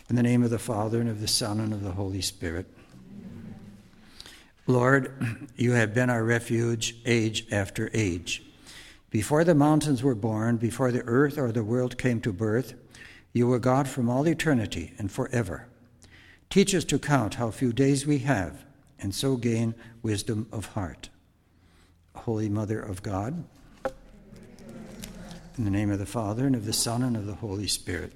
In the name of the Father, and of the Son, and of the Holy Spirit. Lord, you have been our refuge age after age. Before the mountains were born, before the earth or the world came to birth, you were God from all eternity and forever. Teach us to count how few days we have, and so gain wisdom of heart. Holy Mother of God, in the name of the Father, and of the Son, and of the Holy Spirit.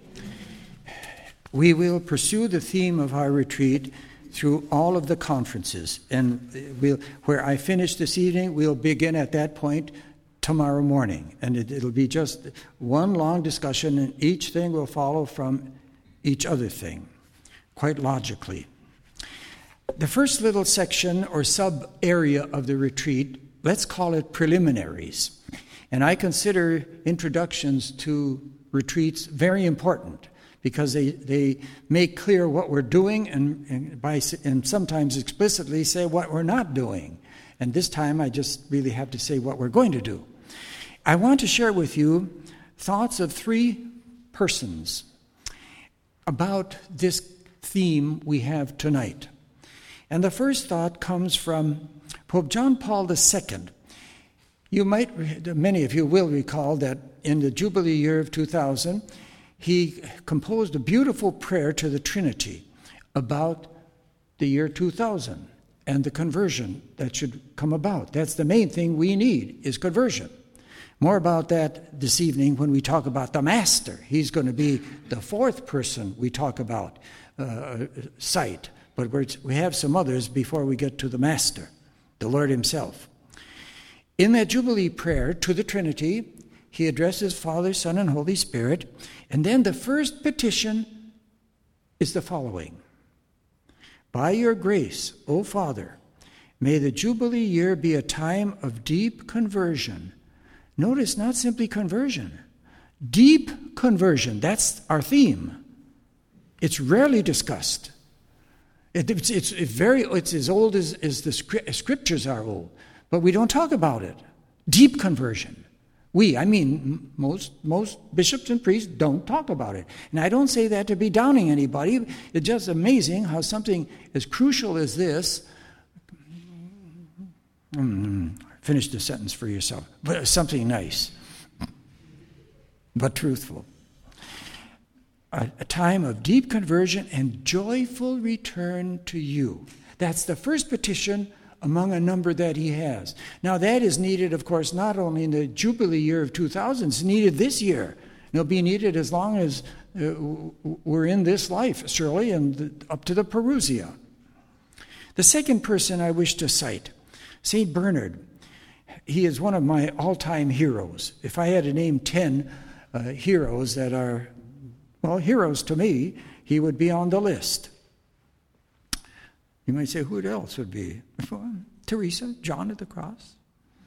We will pursue the theme of our retreat through all of the conferences. And where I finish this evening, we'll begin at that point tomorrow morning. And it'll be just one long discussion, and each thing will follow from each other thing, quite logically. The first little section or sub-area of the retreat, let's call it preliminaries. And I consider introductions to retreats very important, because they make clear what we're doing and sometimes explicitly say what we're not doing. And this time I just really have to say what we're going to do. I want to share with you thoughts of three persons about this theme we have tonight. And the first thought comes from Pope John Paul II. Many of you will recall that in the Jubilee year of 2000, he composed a beautiful prayer to the Trinity about the year 2000 and the conversion that should come about. That's the main thing we need, is conversion. More about that this evening when we talk about the Master. He's going to be the fourth person we talk about, sight. But we have some others before we get to the Master, the Lord himself. In that Jubilee prayer to the Trinity, he addresses Father, Son, and Holy Spirit. And then the first petition is the following. By your grace, O Father, may the Jubilee year be a time of deep conversion. Notice, not simply conversion. Deep conversion. That's our theme. It's rarely discussed. It's as old as the scriptures are old. But we don't talk about it. Deep conversion. Most bishops and priests don't talk about it. And I don't say that to be downing anybody. It's just amazing how something as crucial as this, finish the sentence for yourself, but something nice, but truthful. A time of deep conversion and joyful return to you. That's the first petition among a number that he has. Now that is needed, of course, not only in the Jubilee year of 2000, it's needed this year. It'll be needed as long as we're in this life, surely, and up to the Parousia. The second person I wish to cite, St. Bernard. He is one of my all-time heroes. If I had to name 10 heroes that are, heroes to me, he would be on the list. You might say, who else would be? Teresa, John of the Cross,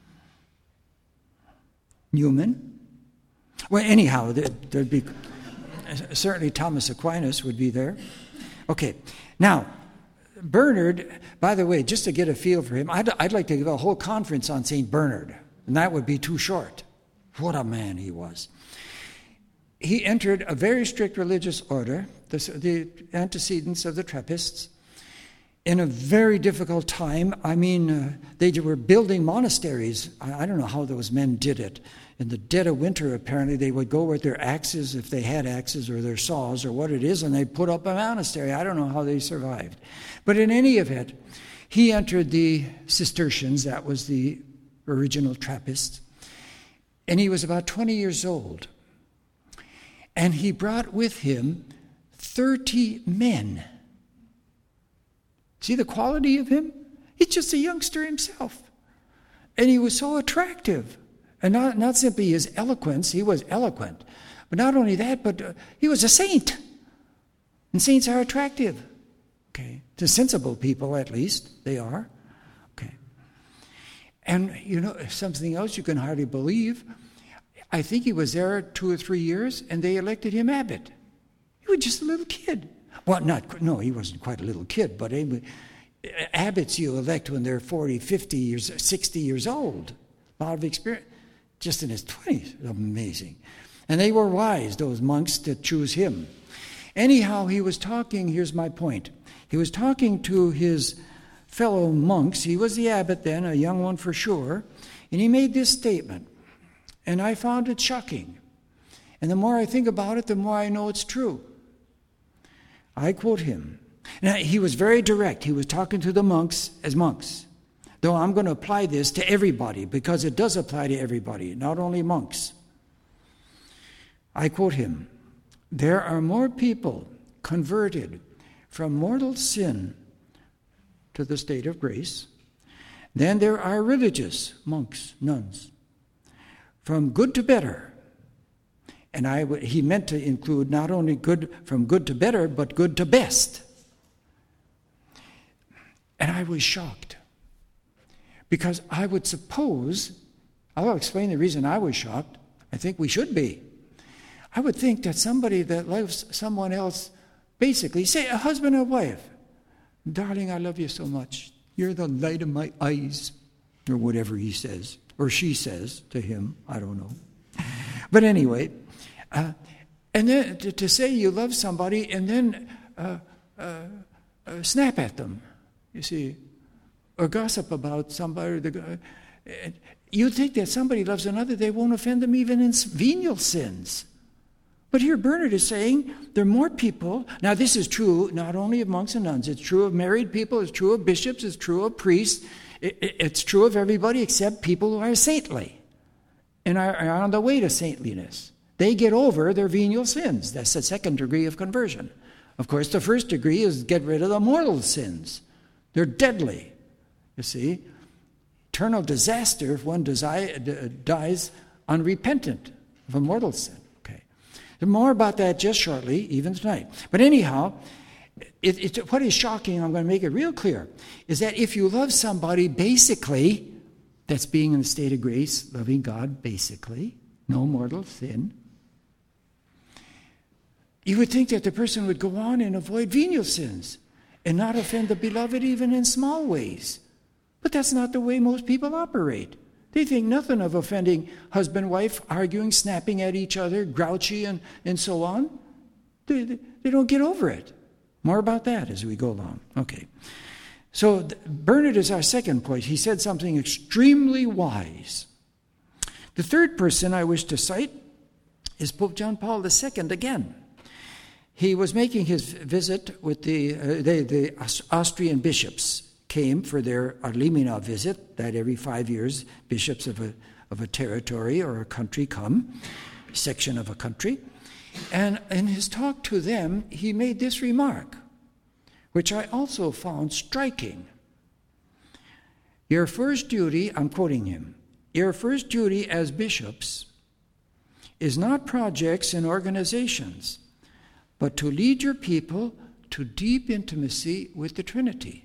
Newman. Well, anyhow, there'd be certainly Thomas Aquinas would be there. Okay, now Bernard. By the way, just to get a feel for him, I'd like to give a whole conference on Saint Bernard, and that would be too short. What a man he was! He entered a very strict religious order, the antecedents of the Trappists, in a very difficult time. They were building monasteries. I don't know how those men did it. In the dead of winter, apparently, they would go with their axes, if they had axes, or their saws, or what it is, and they'd put up a monastery. I don't know how they survived. But in any event, he entered the Cistercians. That was the original Trappists. And he was about 20 years old. And he brought with him 30 men. See the quality of him? He's just a youngster himself. And he was so attractive. And not simply his eloquence, he was eloquent. But not only that, but he was a saint. And saints are attractive. Okay. To sensible people, at least, they are. Okay. And, something else you can hardly believe. I think he was there 2 or 3 years, and they elected him abbot. He was just a little kid. Well, he wasn't quite a little kid, but abbots you elect when they're 40, 50 years, 60 years old. A lot of experience. Just in his 20s. Amazing. And they were wise, those monks, to choose him. Anyhow, he was talking, here's my point. He was talking to his fellow monks. He was the abbot then, a young one for sure. And he made this statement. And I found it shocking. And the more I think about it, the more I know it's true. I quote him. Now, he was very direct. He was talking to the monks as monks. Though I'm going to apply this to everybody, because it does apply to everybody, not only monks. I quote him. There are more people converted from mortal sin to the state of grace than there are religious monks, nuns, from good to better. And he meant to include not only good from good to better, but good to best. And I was shocked. Because I would suppose, I'll explain the reason I was shocked. I think we should be. I would think that somebody that loves someone else, basically, say a husband or wife, darling, I love you so much. You're the light of my eyes, or whatever he says, or she says to him. I don't know. But anyway, and then to say you love somebody and then snap at them, you see, or gossip about somebody. You think that somebody loves another, they won't offend them even in venial sins. But here Bernard is saying there are more people. Now this is true not only of monks and nuns. It's true of married people. It's true of bishops. It's true of priests. It's true of everybody except people who are saintly and are on the way to saintliness. They get over their venial sins. That's the second degree of conversion. Of course, the first degree is get rid of the mortal sins. They're deadly. You see, eternal disaster if one dies unrepentant of a mortal sin. Okay, more about that just shortly, even tonight. But anyhow, what is shocking, I'm going to make it real clear, is that if you love somebody, basically, that's being in the state of grace, loving God, basically, no mortal sin, you would think that the person would go on and avoid venial sins and not offend the beloved even in small ways. But that's not the way most people operate. They think nothing of offending husband, wife, arguing, snapping at each other, grouchy, and so on. They don't get over it. More about that as we go along. Okay. So Bernard is our second point. He said something extremely wise. The third person I wish to cite is Pope John Paul II again. He was making his visit with the Austrian bishops. Came for their Arlimina visit, that every 5 years bishops of a territory or a country come, section of a country. And in his talk to them, he made this remark, which I also found striking. Your first duty, I'm quoting him, your first duty as bishops is not projects and organizations, but to lead your people to deep intimacy with the Trinity.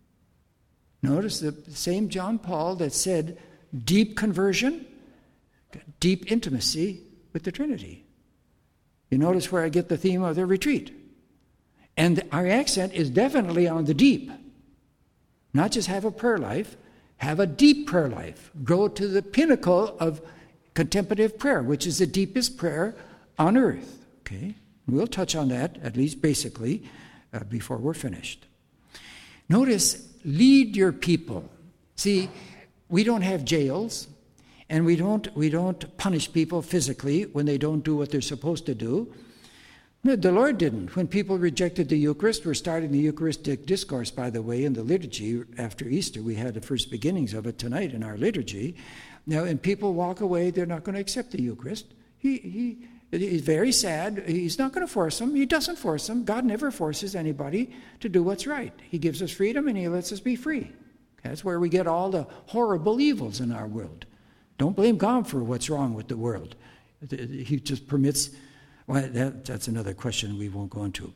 Notice the same John Paul that said deep conversion, deep intimacy with the Trinity. You notice where I get the theme of the retreat. And our accent is definitely on the deep. Not just have a prayer life, have a deep prayer life. Grow to the pinnacle of contemplative prayer, which is the deepest prayer on earth. Okay? We'll touch on that, at least basically, before we're finished. Notice, lead your people. See, we don't have jails, and we don't punish people physically when they don't do what they're supposed to do. No, the Lord didn't. When people rejected the Eucharist, we're starting the Eucharistic discourse, by the way, in the liturgy after Easter. We had the first beginnings of it tonight in our liturgy. Now, and people walk away, they're not going to accept the Eucharist. He's very sad. He's not going to force them. He doesn't force them. God never forces anybody to do what's right. He gives us freedom and he lets us be free. That's where we get all the horrible evils in our world. Don't blame God for what's wrong with the world. He just permits. Well, that's another question we won't go into.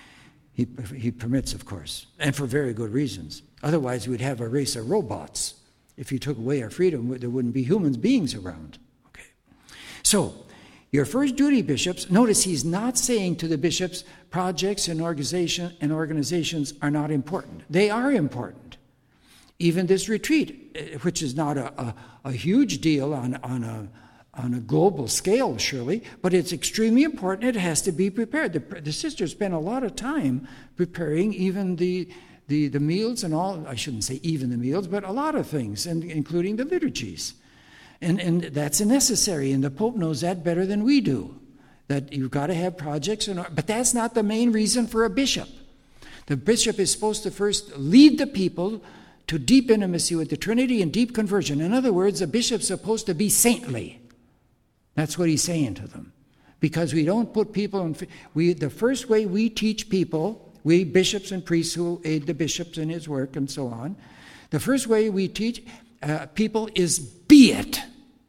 He permits, of course, and for very good reasons. Otherwise, we'd have a race of robots. If he took away our freedom, there wouldn't be human beings around. Okay. So, your first duty, bishops, notice he's not saying to the bishops, projects and organizations are not important. They are important. Even this retreat, which is not a huge deal on on a global scale, surely, but it's extremely important. It has to be prepared. The sisters spend a lot of time preparing even the meals and all. I shouldn't say even the meals, but a lot of things, and including the liturgies. And that's necessary, and the Pope knows that better than we do, that you've got to have projects. But that's not the main reason for a bishop. The bishop is supposed to first lead the people to deep intimacy with the Trinity and deep conversion. In other words, the bishop's supposed to be saintly. That's what he's saying to them. Because we don't put people in... the first way we teach people, we bishops and priests who aid the bishops in his work and so on, the first way we teach people is be it.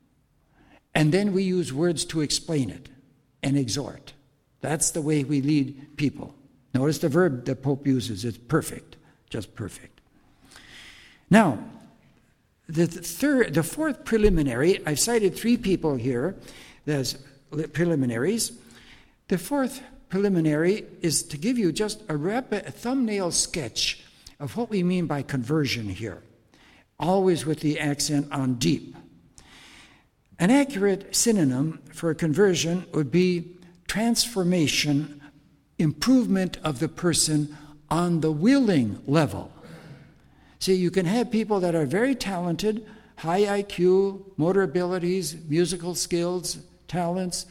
And then we use words to explain it and exhort. That's the way we lead people. Notice the verb the Pope uses. It's perfect, just perfect. Now, the fourth preliminary, I've cited 3 people here as preliminaries. The fourth preliminary is to give you just a thumbnail sketch of what we mean by conversion here, always with the accent on deep. An accurate synonym for conversion would be transformation, improvement of the person on the willing level. See, you can have people that are very talented, high IQ, motor abilities, musical skills, talents,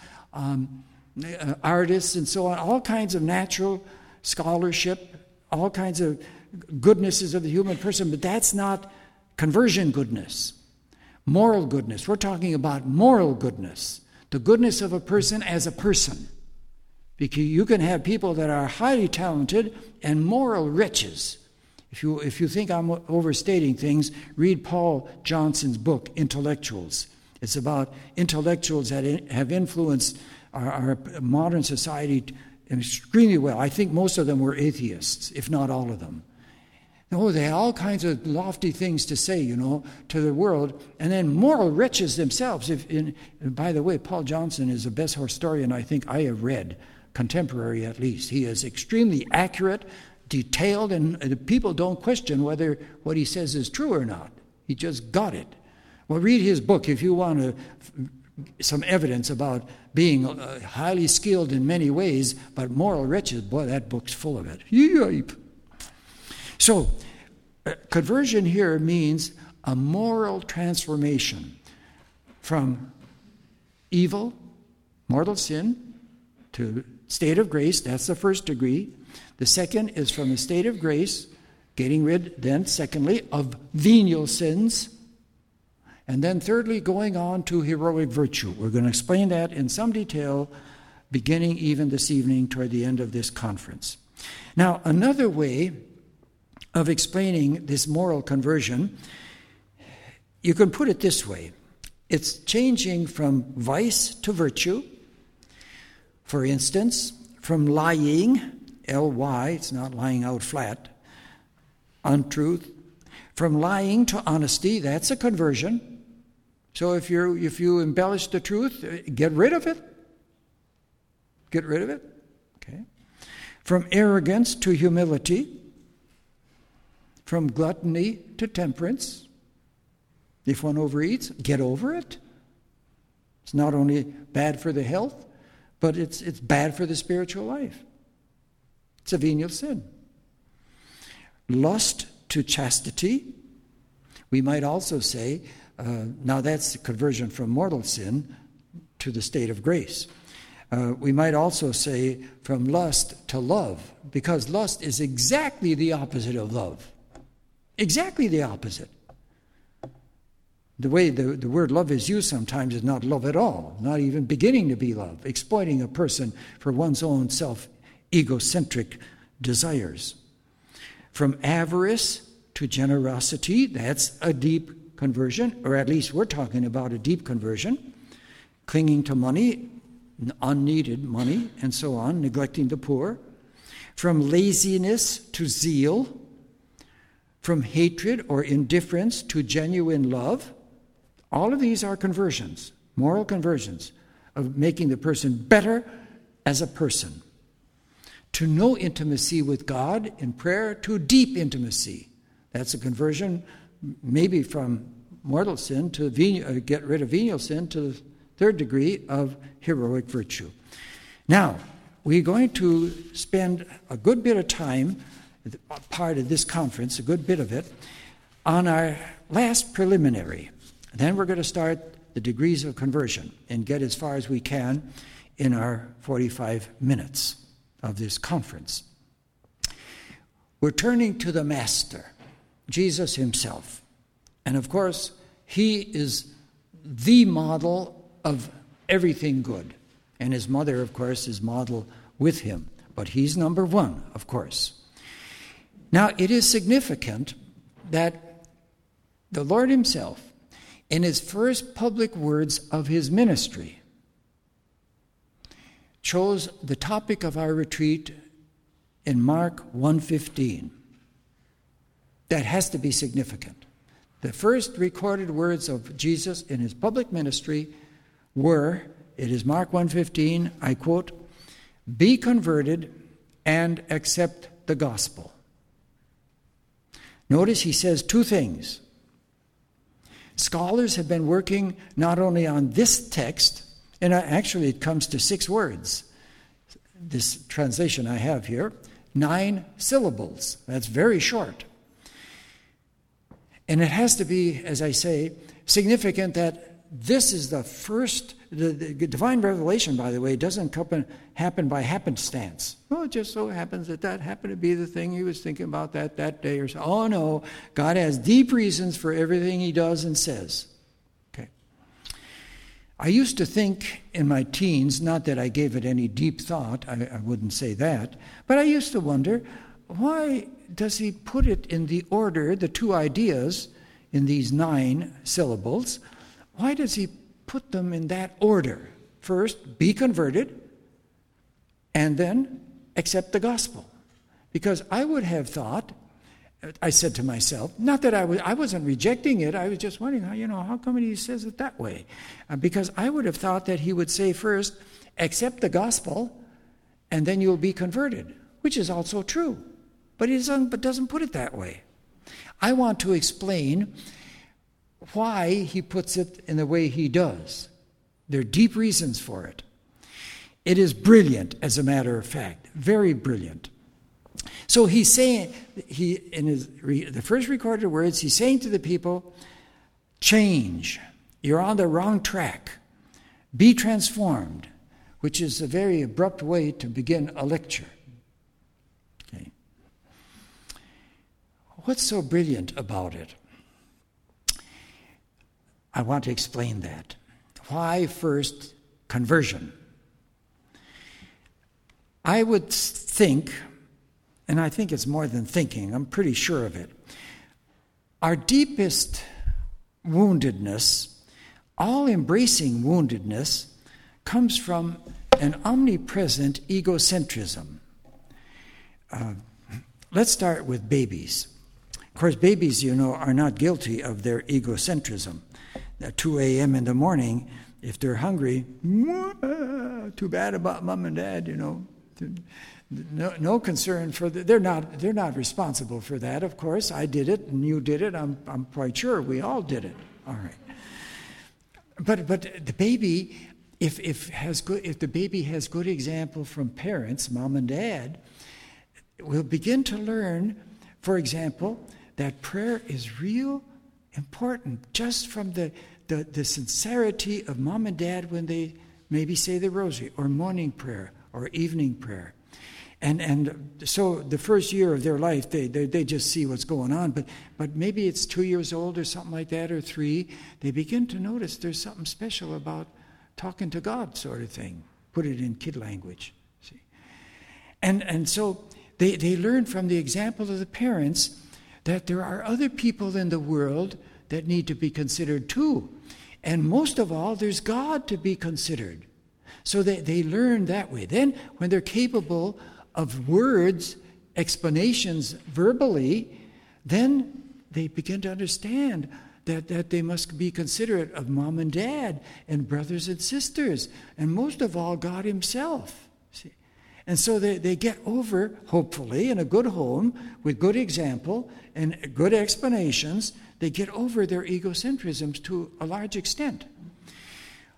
artists, and so on, all kinds of natural scholarship, all kinds of goodnesses of the human person, but that's not conversion goodness. Moral goodness. We're talking about moral goodness, the goodness of a person as a person. Because you can have people that are highly talented and moral wretches. If you think I'm overstating things, read Paul Johnson's book, Intellectuals. It's about intellectuals that have influenced our modern society extremely well. I think most of them were atheists, if not all of them. Oh, they had all kinds of lofty things to say, to the world, and then moral wretches themselves. By the way, Paul Johnson is the best historian I think I have read, contemporary at least. He is extremely accurate, detailed, and people don't question whether what he says is true or not. He just got it. Well, read his book if you want some evidence about being highly skilled in many ways, but moral wretches. Boy, that book's full of it. Yipe. So, conversion here means a moral transformation from evil, mortal sin, to state of grace. That's the first degree. The second is from a state of grace, getting rid, then, secondly, of venial sins. And then, thirdly, going on to heroic virtue. We're going to explain that in some detail, beginning even this evening toward the end of this conference. Now, another way of explaining this moral conversion, you can put it this way. It's changing from vice to virtue. For instance, from lying, L-Y, it's not lying out flat, untruth. From lying to honesty, that's a conversion. So if you embellish the truth, get rid of it. Get rid of it. Okay. From arrogance to humility. From gluttony to temperance. If one overeats, get over it. It's not only bad for the health, but it's bad for the spiritual life. It's a venial sin. Lust to chastity. We might also say, now that's the conversion from mortal sin to the state of grace. We might also say from lust to love, because lust is exactly the opposite of love. Exactly the opposite. The way the word love is used sometimes is not love at all, not even beginning to be love, exploiting a person for one's own self-egocentric desires. From avarice to generosity, that's a deep conversion, or at least we're talking about a deep conversion. Clinging to money, unneeded money, and so on, neglecting the poor. From laziness to zeal. From hatred or indifference to genuine love. All of these are conversions, moral conversions, of making the person better as a person. To no intimacy with God in prayer to deep intimacy. That's a conversion maybe from mortal sin to get rid of venial sin to third degree of heroic virtue. Now, we're going to spend a good bit of time, part of this conference, a good bit of it, on our last preliminary. Then we're going to start the degrees of conversion and get as far as we can in our 45 minutes of this conference. We're turning to the Master, Jesus himself. And of course, he is the model of everything good. And his mother, of course, is model with him. But he's number one, of course. Now, it is significant that the Lord himself, in his first public words of his ministry, chose the topic of our retreat in Mark 1:15. That has to be significant. The first recorded words of Jesus in his public ministry were, it is Mark 1:15, I quote, "Be converted and accept the gospel." Notice he says two things. Scholars have been working not only on this text, and actually it comes to 6 words. This translation I have here, 9 syllables. That's very short. And it has to be, as I say, significant that this is the first, the divine revelation, by the way, doesn't happen by happenstance. Well, it just so happens that happened to be the thing he was thinking about that day or so. Oh, no, God has deep reasons for everything he does and says. Okay. I used to think in my teens, not that I gave it any deep thought, I wouldn't say that, but I used to wonder, why does he put it in the order, the 2 ideas in these 9 syllables? Why does he put them in that order? First, be converted, and then accept the gospel. Because I would have thought, I said to myself, not that I wasn't rejecting it, I was just wondering, how come he says it that way? Because I would have thought that he would say first, accept the gospel, and then you'll be converted, which is also true. But he doesn't put it that way. I want to explain why he puts it in the way he does. There are deep reasons for it. It is brilliant, as a matter of fact, very brilliant. So he's saying, in the first recorded words, he's saying to the people, change. You're on the wrong track. Be transformed, which is a very abrupt way to begin a lecture. Okay. What's so brilliant about it? I want to explain that. Why first conversion? I would think, and I think it's more than thinking, I'm pretty sure of it, our deepest woundedness, all-embracing woundedness, comes from an omnipresent egocentrism. Let's start with babies. Of course, babies, are not guilty of their egocentrism. At 2 a.m. in the morning, if they're hungry, too bad about mom and dad, No concern for they're not responsible for that, of course. I did it and you did it. I'm quite sure we all did it. All right. But the baby, if the baby has good example from parents, mom and dad, will begin to learn, for example, that prayer is real important just from the sincerity of mom and dad when they maybe say the rosary or morning prayer or evening prayer. And so the first year of their life, they just see what's going on. But maybe it's 2 years old or something like that, or 3. They begin to notice there's something special about talking to God, sort of thing. Put it in kid language. See, and so they learn from the example of the parents that there are other people in the world that need to be considered too. And most of all, there's God to be considered. So they learn that way. Then when they're capable of words, explanations verbally, then they begin to understand that they must be considerate of mom and dad and brothers and sisters, and most of all, God himself. See? And so they get over, hopefully, in a good home, with good example and good explanations, they get over their egocentrisms to a large extent.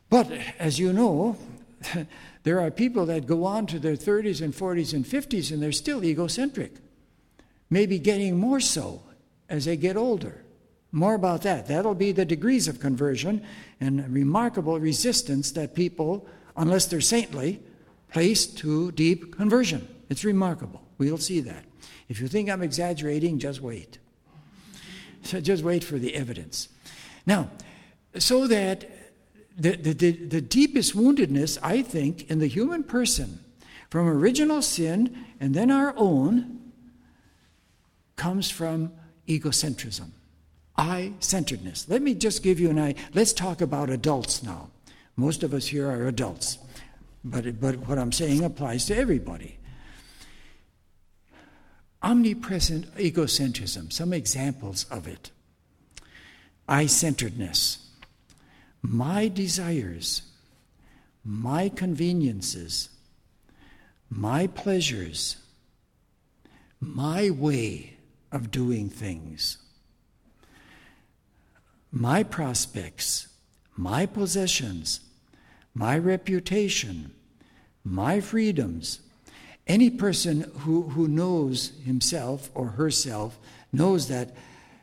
But as you know, there are people that go on to their 30s and 40s and 50s and they're still egocentric. Maybe getting more so as they get older. More about that. That'll be the degrees of conversion and remarkable resistance that people, unless they're saintly, place to deep conversion. It's remarkable. We'll see that. If you think I'm exaggerating, just wait. So just wait for the evidence. Now, so that the deepest woundedness, I think, in the human person, from original sin and then our own, comes from egocentrism, I-centeredness. Let me just give you let's talk about adults now. Most of us here are adults, but what I'm saying applies to everybody. Omnipresent egocentrism, some examples of it. I-centeredness. My desires, my conveniences, my pleasures, my way of doing things, my prospects, my possessions, my reputation, my freedoms. Any person who knows himself or herself knows that,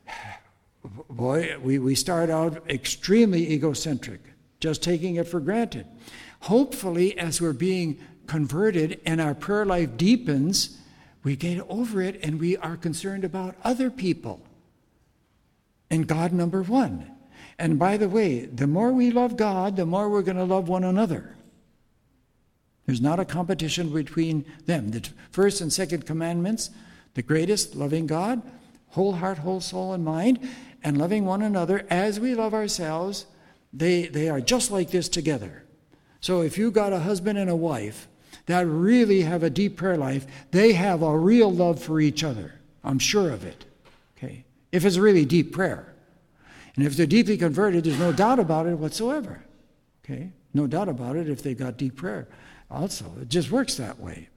boy, we start out extremely egocentric, just taking it for granted. Hopefully, as we're being converted and our prayer life deepens, we get over it and we are concerned about other people and God number one. And by the way, the more we love God, the more we're going to love one another. There's not a competition between them. The first and second commandments, the greatest, loving God, whole heart, whole soul and mind, and loving one another as we love ourselves, they are just like this together. So if you got a husband and a wife that really have a deep prayer life, they have a real love for each other. I'm sure of it. Okay, if it's a really deep prayer. And if they're deeply converted, there's no doubt about it whatsoever. Okay, no doubt about it if they've got deep prayer. Also, it just works that way.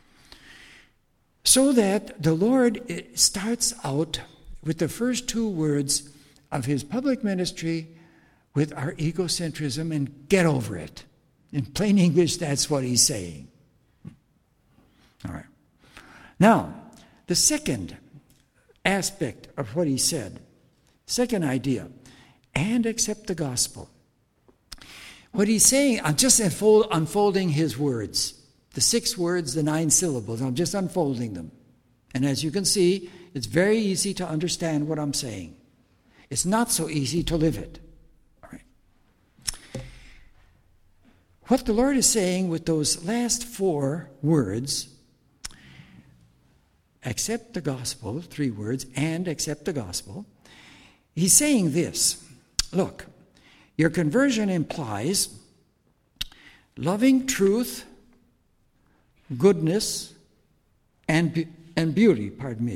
So that the Lord starts out with the first two words of his public ministry with our egocentrism and get over it. In plain English, that's what he's saying. All right. Now, the second aspect of what he said, second idea, and accept the gospel. What he's saying, I'm just unfolding his words. The 6 words, the 9 syllables, I'm just unfolding them. And as you can see, it's very easy to understand what I'm saying. It's not so easy to live it. All right. What the Lord is saying with those last 4 words, accept the gospel, 3 words, and accept the gospel, he's saying this. Look, your conversion implies loving truth, goodness, and beauty,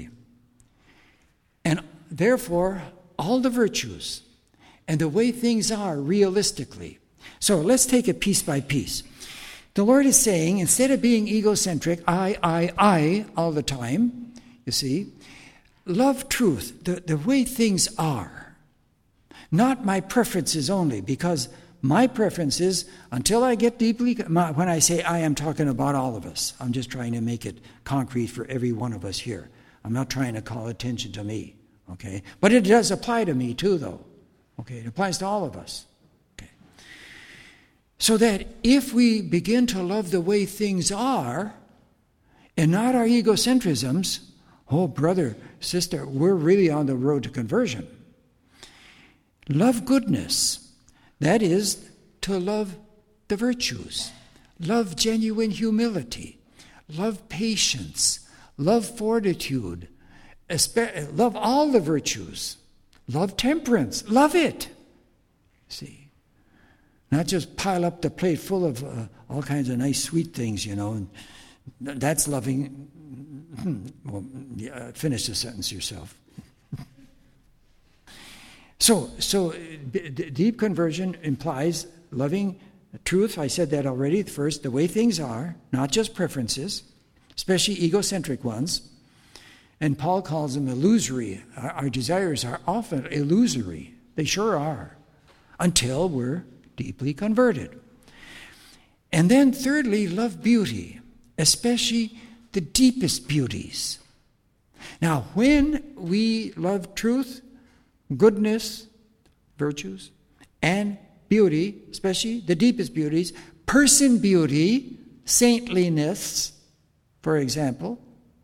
and therefore all the virtues and the way things are realistically. So let's take it piece by piece. The Lord is saying, instead of being egocentric, I all the time, you see, love truth, the way things are. Not my preferences only, because my preferences, until I get deeply, when I say I am talking about all of us. I'm just trying to make it concrete for every one of us here. I'm not trying to call attention to me, okay? But it does apply to me too, though, okay? It applies to all of us, okay? So that if we begin to love the way things are, and not our egocentrisms, oh, brother, sister, we're really on the road to conversion. Love goodness. That is, to love the virtues. Love genuine humility. Love patience. Love fortitude. Love all the virtues. Love temperance. Love it. See? Not just pile up the plate full of all kinds of nice sweet things, And that's loving. Well, finish the sentence yourself. So deep conversion implies loving truth. I said that already. First, the way things are, not just preferences, especially egocentric ones. And Paul calls them illusory. Our desires are often illusory. They sure are. Until we're deeply converted. And then thirdly, love beauty, especially the deepest beauties. Now, when we love truth, goodness, virtues, and beauty, especially the deepest beauties, person beauty, saintliness, for example,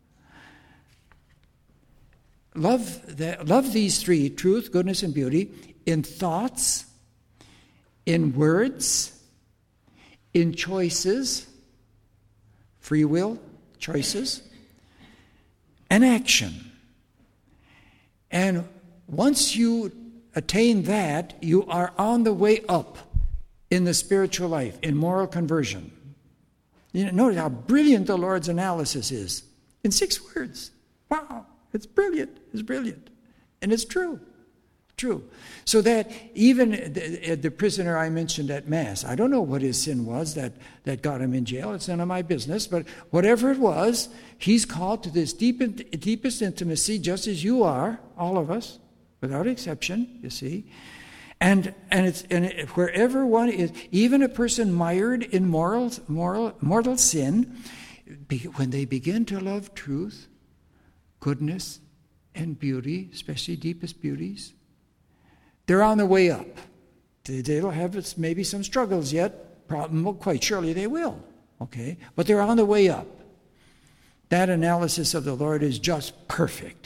love these three, truth, goodness, and beauty, in thoughts, in words, in choices, free will choices, and action. And once you attain that, you are on the way up in the spiritual life, in moral conversion. You know, notice how brilliant the Lord's analysis is. In 6 words. Wow, it's brilliant. It's brilliant. And it's true. True. So that even the prisoner I mentioned at Mass, I don't know what his sin was that got him in jail. It's none of my business. But whatever it was, he's called to this deepest intimacy, just as you are, all of us, without exception, you see. And wherever one is, even a person mired in mortal sin, when they begin to love truth, goodness, and beauty, especially deepest beauties, they're on their way up. They'll have maybe some struggles yet. Quite surely they will. Okay? But they're on the way up. That analysis of the Lord is just perfect.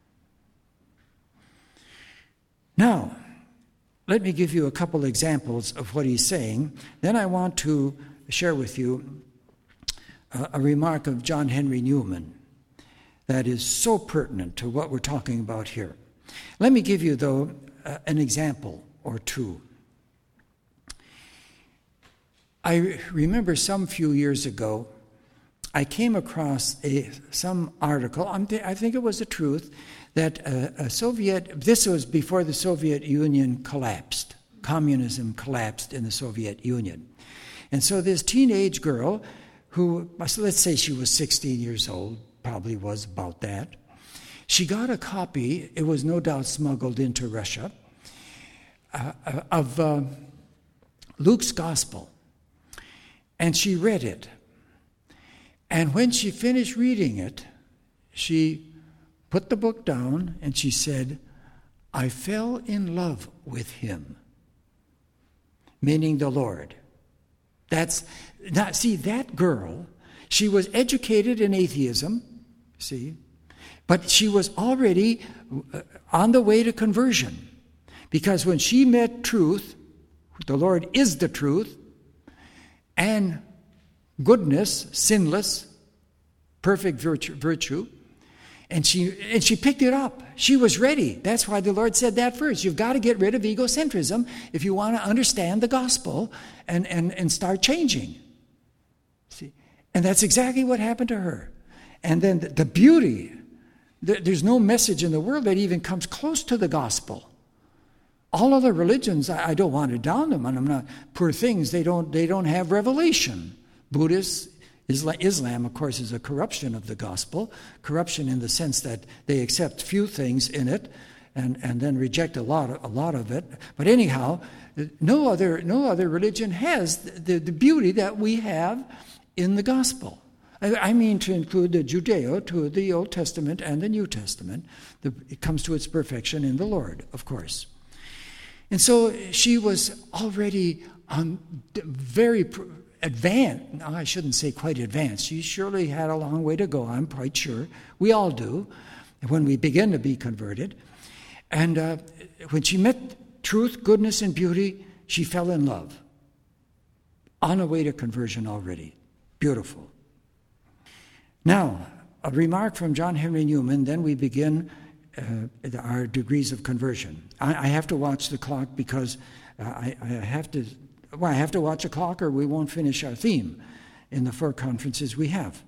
Now, let me give you a couple examples of what he's saying. Then I want to share with you a remark of John Henry Newman that is so pertinent to what we're talking about here. Let me give you, though, an example or two. I remember some few years ago, I came across some article, I think it was the truth, that this was before the Soviet Union collapsed. Communism collapsed in the Soviet Union. And so this teenage girl who, let's say she was 16 years old, probably was about that, she got a copy, it was no doubt smuggled into Russia, of Luke's Gospel. And she read it. And when she finished reading it, she put the book down and she said, I fell in love with him, meaning the Lord. That girl, she was educated in atheism, see, but she was already on the way to conversion. Because when she met truth, the Lord is the truth, and goodness, sinless, perfect virtue, and she picked it up. She was ready. That's why the Lord said that first. You've got to get rid of egocentrism if you want to understand the gospel and start changing. See? And that's exactly what happened to her. And then the beauty, there's no message in the world that even comes close to the gospel. All other religions, I don't want to down them, and I'm not poor things. They don't have revelation. Buddhists, Islam, of course, is a corruption of the gospel. Corruption in the sense that they accept few things in it, and then reject a lot of it. But anyhow, no other religion has the beauty that we have in the gospel. I mean to include the Judeo, to the Old Testament and the New Testament. It comes to its perfection in the Lord, of course. And so she was already very advanced. No, I shouldn't say quite advanced. She surely had a long way to go, I'm quite sure. We all do when we begin to be converted. And when she met truth, goodness, and beauty, she fell in love. On her way to conversion already. Beautiful. Now, a remark from John Henry Newman, then we begin our degrees of conversion. I have to watch the clock because I have to watch a clock or we won't finish our theme in the 4 conferences we have.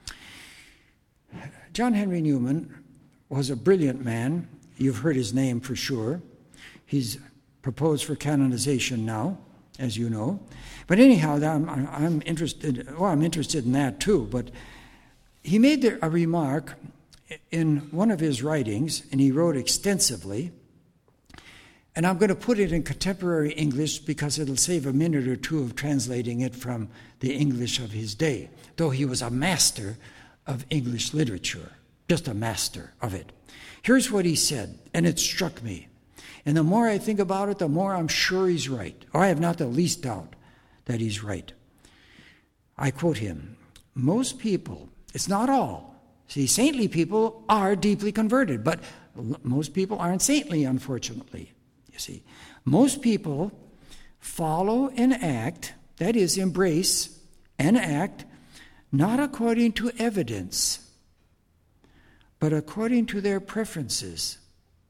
John Henry Newman was a brilliant man. You've heard his name for sure. He's proposed for canonization now, as you know. But anyhow, I'm interested in that too. But he made a remark in one of his writings, and he wrote extensively, And I'm going to put it in contemporary English because it'll save a minute or two of translating it from the English of his day, though he was a master of English literature, just a master of it. Here's what he said, and it struck me. And the more I think about it, the more I'm sure he's right, or I have not the least doubt that he's right. I quote him, most people, it's not all. See, saintly people are deeply converted, but most people aren't saintly, unfortunately. You see, most people follow and act, that is, embrace and act, not according to evidence, but according to their preferences.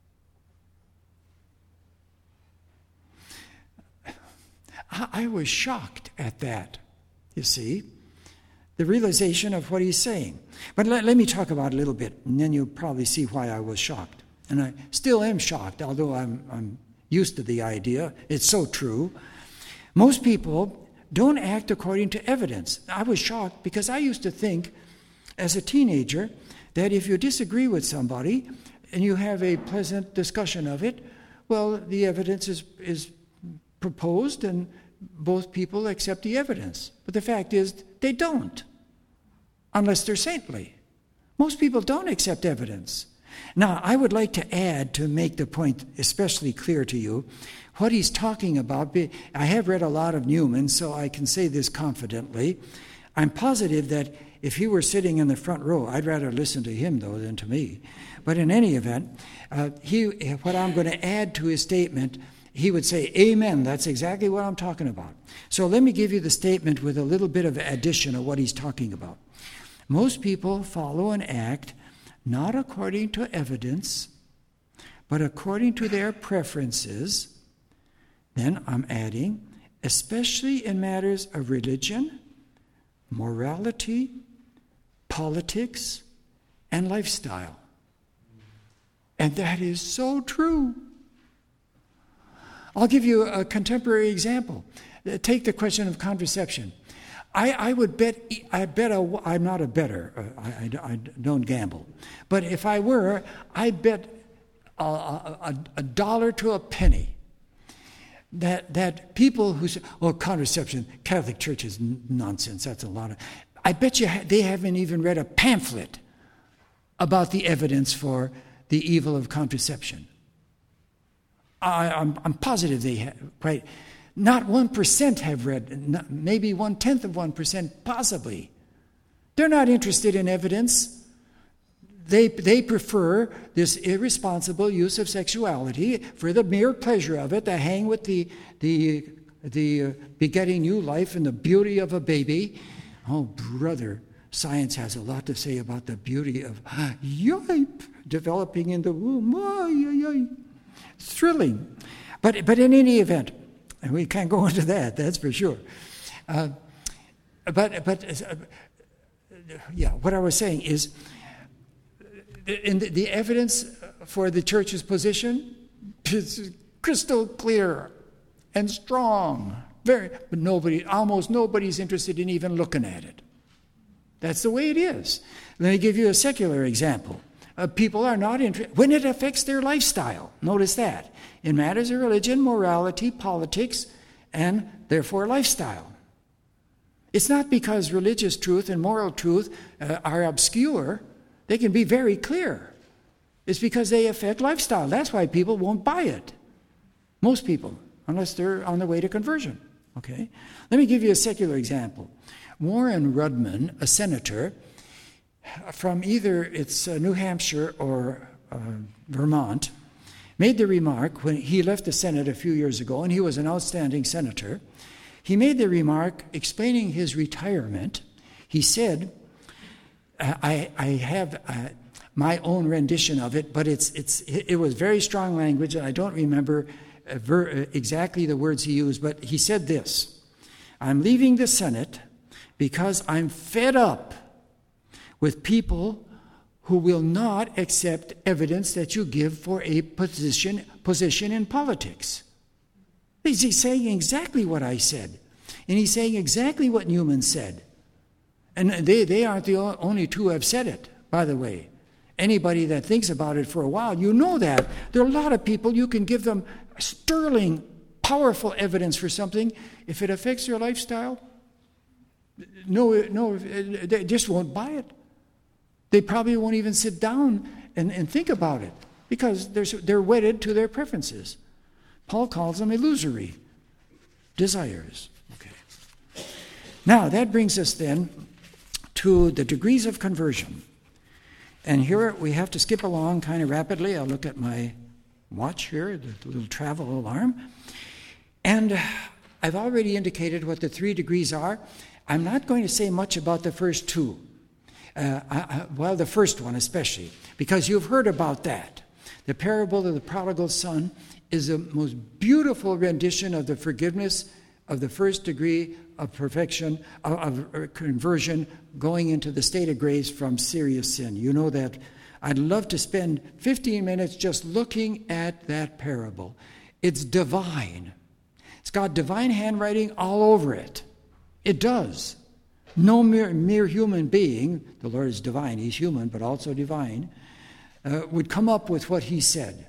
I was shocked at that, you see, the realization of what he's saying. But let me talk about it a little bit, and then you'll probably see why I was shocked. And I still am shocked, although I'm used to the idea. It's so true. Most people don't act according to evidence. I was shocked because I used to think as a teenager that if you disagree with somebody and you have a pleasant discussion of it, well, the evidence is proposed and both people accept the evidence. But the fact is they don't, unless they're saintly. Most people don't accept evidence. Now, I would like to add, to make the point especially clear to you, what he's talking about. I have read a lot of Newman, so I can say this confidently. I'm positive that if he were sitting in the front row, I'd rather listen to him, though, than to me. But in any event, what I'm going to add to his statement, he would say, amen, that's exactly what I'm talking about. So let me give you the statement with a little bit of addition of what he's talking about. Most people follow and act not according to evidence, but according to their preferences. Then I'm adding, especially in matters of religion, morality, politics, and lifestyle. And that is so true. I'll give you a contemporary example. Take the question of contraception. I would bet, I'm not a bettor, I don't gamble. But if I were, I'd bet a dollar to a penny that people who say, oh, contraception, Catholic Church is nonsense, that's a lot of, I bet you they haven't even read a pamphlet about the evidence for the evil of contraception. I'm positive they have, right? Not 1% have read, maybe 0.1%, possibly. They're not interested in evidence. They prefer this irresponsible use of sexuality for the mere pleasure of it, to hang with the begetting new life and the beauty of a baby. Oh, brother, science has a lot to say about the beauty of developing in the womb. Thrilling. But in any event, and we can't go into that's for sure. What I was saying is, in the evidence for the church's position is crystal clear and strong. But almost nobody's interested in even looking at it. That's the way it is. Let me give you a secular example. People are not interested when it affects their lifestyle. Notice that. In matters of religion, morality, politics, and therefore lifestyle. It's not because religious truth and moral truth are obscure. They can be very clear. It's because they affect lifestyle. That's why people won't buy it. Most people, unless they're on their way to conversion. Okay? Let me give you a secular example. Warren Rudman, a senator from either it's New Hampshire or Vermont, made the remark when he left the Senate a few years ago, and he was an outstanding senator. He made the remark explaining his retirement. He said, I have my own rendition of it, but it was very strong language, and I don't remember exactly the words he used, but he said this: I'm leaving the Senate because I'm fed up with people who will not accept evidence that you give for a position in politics. He's saying exactly what I said. And he's saying exactly what Newman said. And they aren't the only two who have said it, by the way. Anybody that thinks about it for a while, you know that. There are a lot of people, you can give them sterling, powerful evidence for something. If it affects their lifestyle, no, they just won't buy it. They probably won't even sit down and think about it because they're wedded to their preferences. Paul calls them illusory desires. Okay. Now, that brings us then to the degrees of conversion. And here we have to skip along kind of rapidly. I'll look at my watch here, the little travel alarm. And I've already indicated what the 3 degrees are. I'm not going to say much about the first 2. Well, the first one especially, because you've heard about that. The parable of the prodigal son is the most beautiful rendition of the forgiveness of the first degree of perfection, of conversion, going into the state of grace from serious sin. You know that. I'd love to spend 15 minutes just looking at that parable. It's divine. It's got divine handwriting all over it. It does. No mere human being, the Lord is divine, he's human, but also divine, would come up with what he said.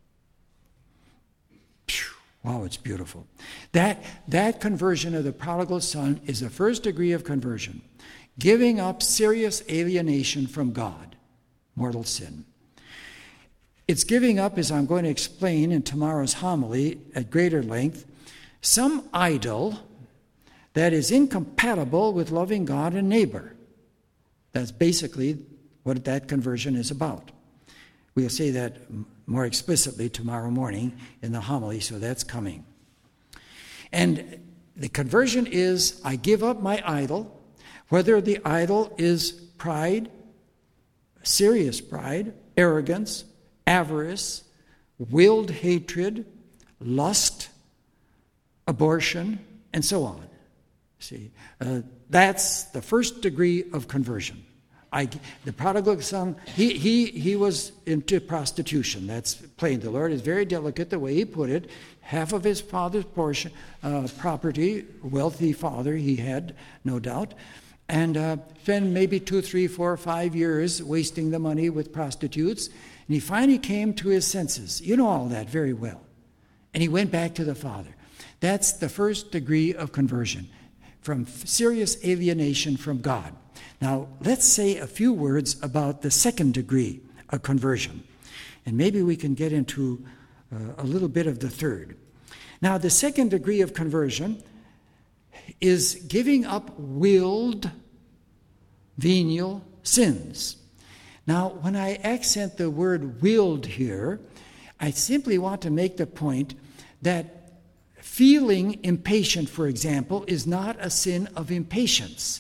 Wow, it's beautiful. That conversion of the prodigal son is the first degree of conversion. Giving up serious alienation from God, mortal sin. It's giving up, as I'm going to explain in tomorrow's homily at greater length, some idol that is incompatible with loving God and neighbor. That's basically what that conversion is about. We'll say that more explicitly tomorrow morning in the homily, so that's coming. And the conversion is, I give up my idol, whether the idol is pride, serious pride, arrogance, avarice, willed hatred, lust, abortion, and so on. See, that's the first degree of conversion. The prodigal son, he was into prostitution. That's plain. The Lord is very delicate the way he put it. Half of his father's portion, property, wealthy father he had, no doubt, and spent maybe 2, 3, 4, 5 years wasting the money with prostitutes. And he finally came to his senses. You know all that very well. And he went back to the father. That's the first degree of conversion, from serious alienation from God. Now, let's say a few words about the second degree of conversion. And maybe we can get into a little bit of the third. Now, the second degree of conversion is giving up willed, venial sins. Now, when I accent the word willed here, I simply want to make the point that feeling impatient, for example, is not a sin of impatience.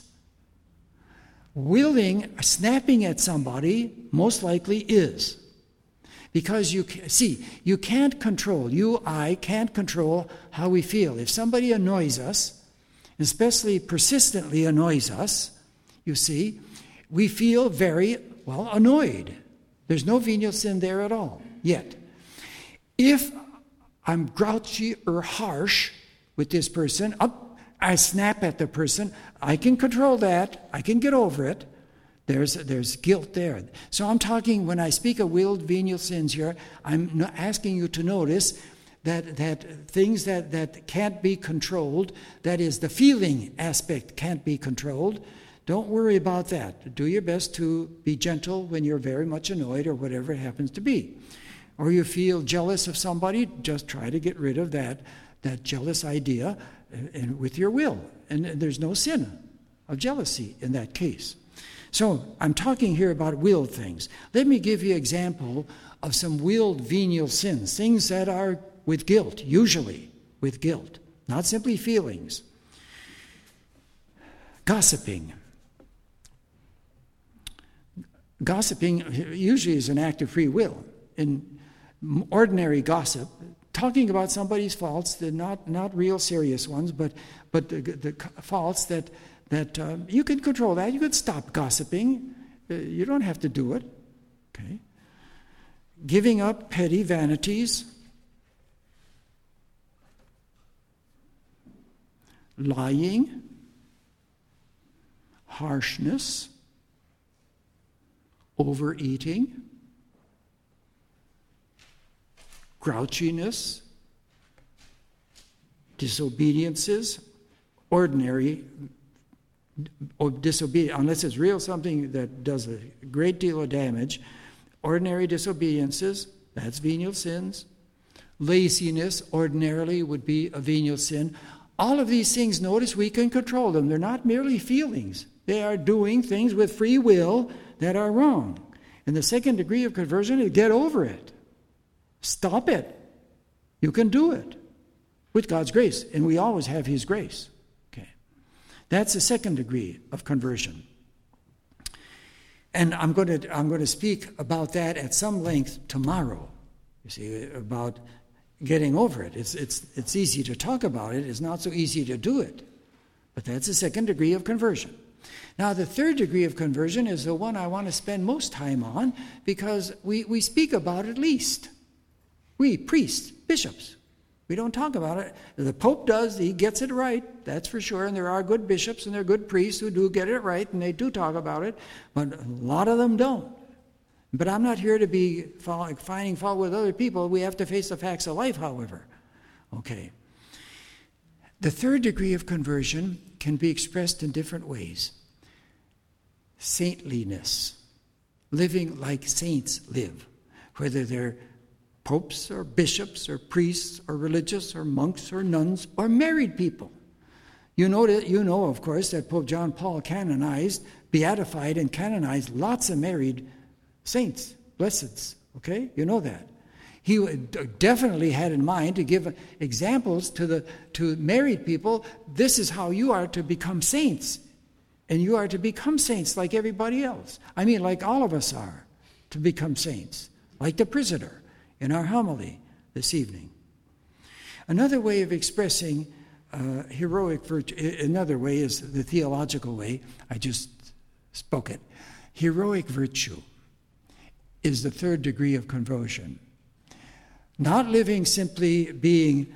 Snapping at somebody most likely is. Because you can't control, I can't control how we feel. If somebody annoys us, especially persistently annoys us, you see, we feel very, annoyed. There's no venial sin there at all, yet. If I'm grouchy or harsh with this person, I snap at the person, I can control that, I can get over it. There's guilt there. So I'm talking, when I speak of willed venial sins here, I'm asking you to notice that things that can't be controlled, that is, the feeling aspect can't be controlled. Don't worry about that. Do your best to be gentle when you're very much annoyed or whatever it happens to be. Or you feel jealous of somebody, just try to get rid of that jealous idea with your will. And there's no sin of jealousy in that case. So I'm talking here about willed things. Let me give you an example of some willed venial sins, things that are with guilt, usually with guilt, not simply feelings. Gossiping. Gossiping usually is an act of free will. In ordinary gossip, talking about somebody's faults, they're not real serious ones, but the faults that you can control that. You can stop gossiping. You don't have to do it. Okay. Giving up petty vanities. Lying. Harshness. Overeating. grouchiness, disobediences, ordinary disobedience, unless it's real something that does a great deal of damage, ordinary disobediences, that's venial sins. Laziness ordinarily would be a venial sin. All of these things, notice, we can control them. They're not merely feelings. They are doing things with free will that are wrong. And the second degree of conversion is get over it. Stop it. You can do it with God's grace, and we always have His grace. Okay, that's the second degree of conversion. And I'm going to speak about that at some length tomorrow. You see, about getting over it. It's easy to talk about it. It's not so easy to do it. But that's the second degree of conversion. Now, the third degree of conversion is the one I want to spend most time on because we speak about it least. We, priests, bishops, we don't talk about it. The Pope does. He gets it right, that's for sure. And there are good bishops and there are good priests who do get it right, and they do talk about it. But a lot of them don't. But I'm not here to be finding fault with other people. We have to face the facts of life, however. Okay. The third degree of conversion can be expressed in different ways. Saintliness, living like saints live, whether they're popes or bishops or priests or religious or monks or nuns or married people. You know, of course, that Pope John Paul canonized, beatified and canonized lots of married saints, blesseds, okay? You know that. He definitely had in mind to give examples to married people. This is how you are to become saints. And you are to become saints like everybody else. I mean, like all of us are to become saints, like the prisoner in our homily this evening. Another way of expressing heroic virtue, another way is the theological way. I just spoke it. Heroic virtue is the third degree of conversion. Not living simply being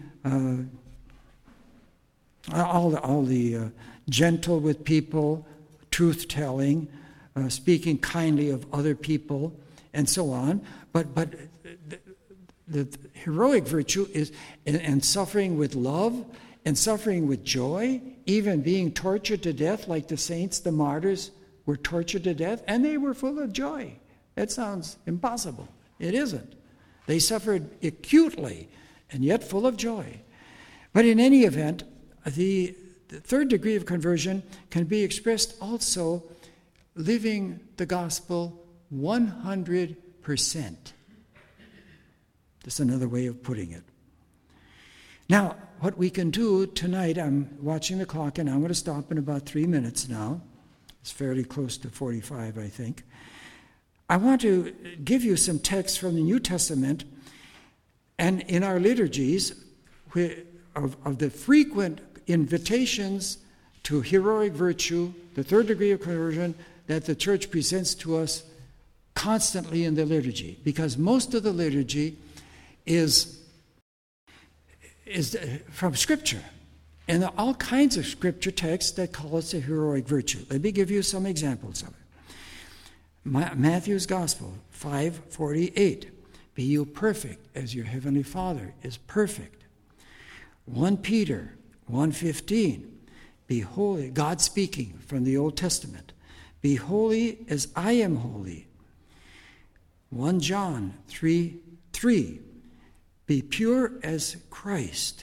all the gentle with people, truth-telling, speaking kindly of other people, and so on. But the heroic virtue is and suffering with love and suffering with joy, even being tortured to death like the saints, the martyrs, were tortured to death, and they were full of joy. That sounds impossible. It isn't. They suffered acutely and yet full of joy. But in any event, the third degree of conversion can be expressed also living the gospel 100%. That's another way of putting it. Now, what we can do tonight, I'm watching the clock and I'm going to stop in about 3 minutes now. It's fairly close to 45, I think. I want to give you some texts from the New Testament and in our liturgies of the frequent invitations to heroic virtue, the third degree of conversion, that the church presents to us constantly in the liturgy. Because most of the liturgy is from Scripture. And there are all kinds of Scripture texts that call us a heroic virtue. Let me give you some examples of it. Matthew's Gospel, 5:48. Be you perfect as your heavenly Father is perfect. 1 Peter 1:15. Be holy. God speaking from the Old Testament. Be holy as I am holy. 1 John 3:3. Be pure as Christ.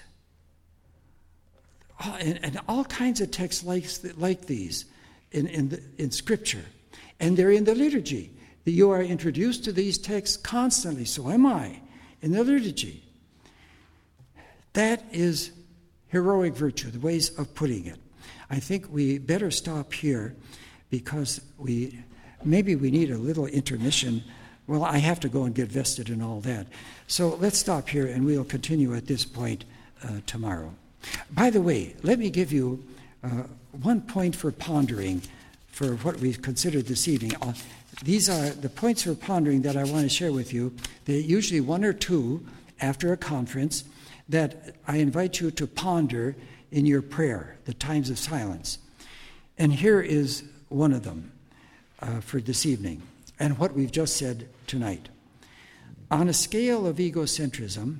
And all kinds of texts like these in Scripture. And they're in the liturgy. You are introduced to these texts constantly. So am I in the liturgy. That is heroic virtue, the ways of putting it. I think we better stop here because maybe we need a little intermission. Well, I have to go and get vested and all that. So let's stop here and we'll continue at this point tomorrow. By the way, let me give you one point for pondering for what we've considered this evening. These are the points for pondering that I want to share with you. They're usually one or two after a conference that I invite you to ponder in your prayer, the times of silence. And here is one of them for this evening and what we've just said tonight. On a scale of egocentrism,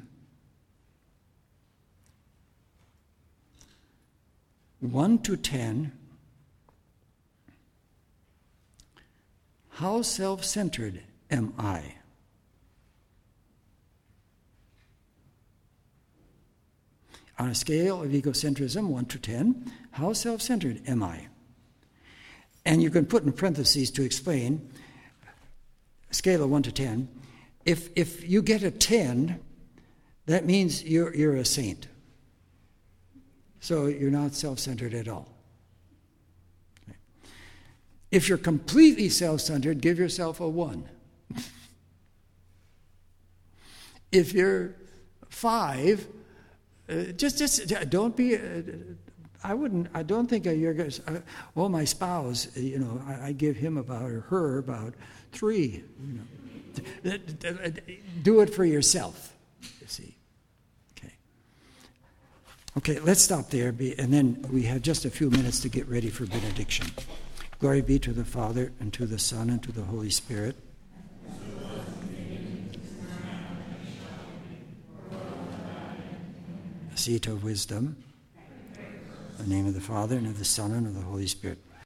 1 to 10, how self-centered am I? On a scale of egocentrism, 1 to 10, how self-centered am I? And you can put in parentheses to explain, a scale of 1 to 10. If you get a 10, that means you're a saint. So you're not self-centered at all. Okay. If you're completely self-centered, give yourself a 1. If you're 5, just don't be. I don't think you're going to. Well, my spouse, I give him about or her about 3. Do it for yourself. You see. Okay, let's stop there, and then we have just a few minutes to get ready for benediction. Glory be to the Father, and to the Son, and to the Holy Spirit. A seat of wisdom. In the name of the Father, and of the Son, and of the Holy Spirit.